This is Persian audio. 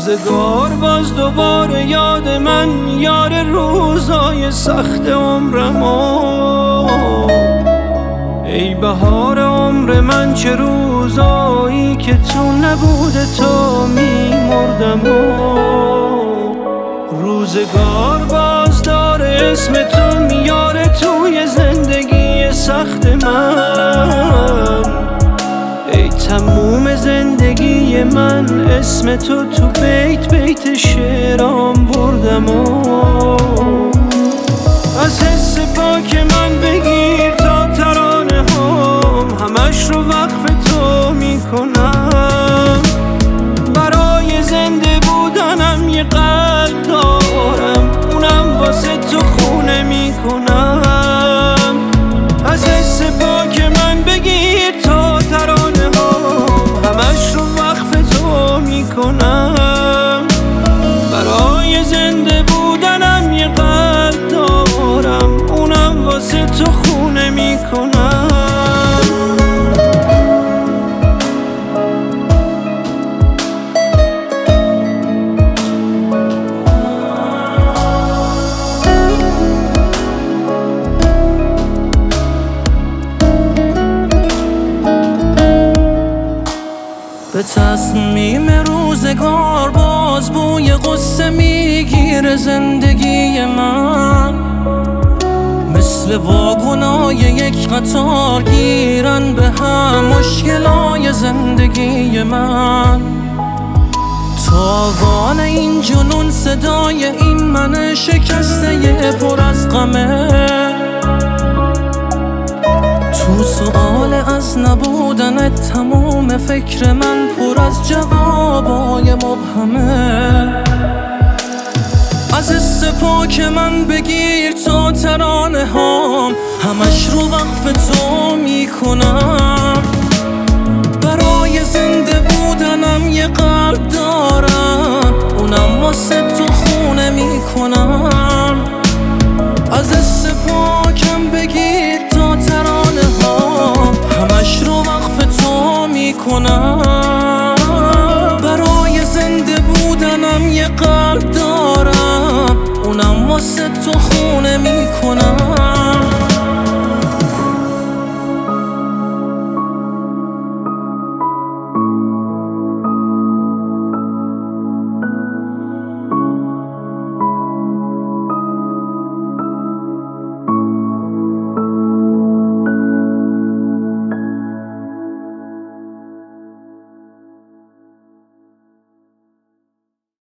روزگار باز دوباره یاد من، یار روزای سخت عمرمو. ای بهار عمر من، چه روزایی که تو نبوده تو میمردم. روزگار باز داره اسم تو میاره توی زندگی سخت من. ای تموم زندگی من، اسم تو بیت بیت شعرام بردم. از حس پاک من بگیر تا ترانه هم، همش رو وقف تو میکنم. برای زنده بودنم یه قلب دارم، اونم واسه تو خونه میکنم. از حس پاک من بگیر تا ترانه هم، همش رو وقف تو میکنم. برای زنده بودنم یه قلب دارم، اونم واسه تو خونه میکنم. به تصمیم روزگار باز بوی غصه میگیره زندگی من. مثل واگنای یک قطار گیرن به هم مشکلای زندگی من. تاوان این جنون صدای این من شکسته پر از غمه. تو سؤال از نبودنت تموم فکر من پر از جوابای مبهمه. از حس پاک من بگیر تا ترانه هام، همش رو وقف تو میکنم. برای زنده بودنم یه قلب دارم،